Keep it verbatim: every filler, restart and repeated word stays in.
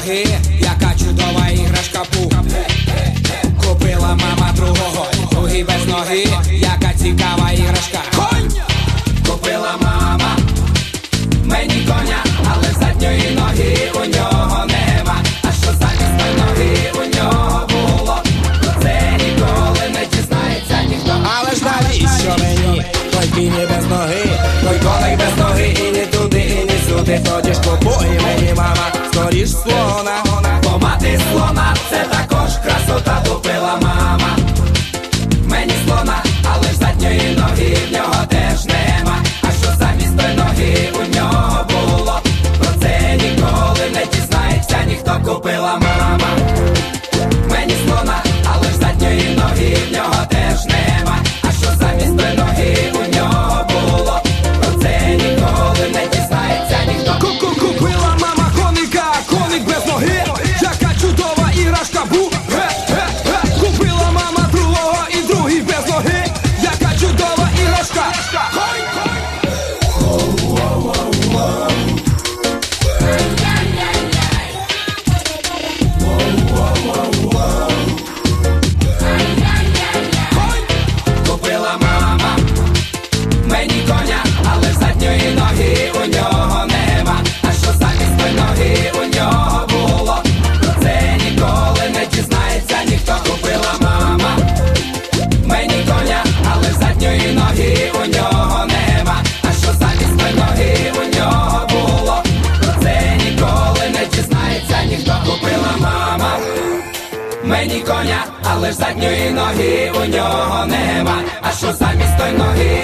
ноги, яка чудова іграшка пух. Купила мама другого, другий без ноги, яка цікава іграшка. Конь! Купила мама мені коня, але задньої ноги у нього нема. А що замість той ноги у нього було, про це ніколи не дізнається ніхто. Але ж навіщо мені той кінь без ноги, той коник без ноги, і ні туди, і ні сюди. Тоді ж купує мені мама скоріш слона, бо мати слона — це також красота. Купила мама мені слона, але ж задньої ноги в нього теж нема. А що замість той ноги у нього було, про це ніколи не дізнається ніхто. Купила мама мені слона, але ж задньої ноги в нього теж нема. А що замість той ноги у нього було, про це ніколи не дізнається ніхто. Купила мама коника, коник без ноги, яка чудова іграшка бу. Купила мама другого, і другий без ноги, яка чудова іграшка. Купила мама мені коня, але задньої ноги у нього нема. А що замість той ноги у нього було, про це ніколи не дізнається ніхто. Купила мама мені коня, але задньої ноги у нього нема. А що замість той ноги у нього було, про це ніколи не дізнається ніхто. Купила мама мені коня, але ж задньої ноги у нього нема. А що замість той ноги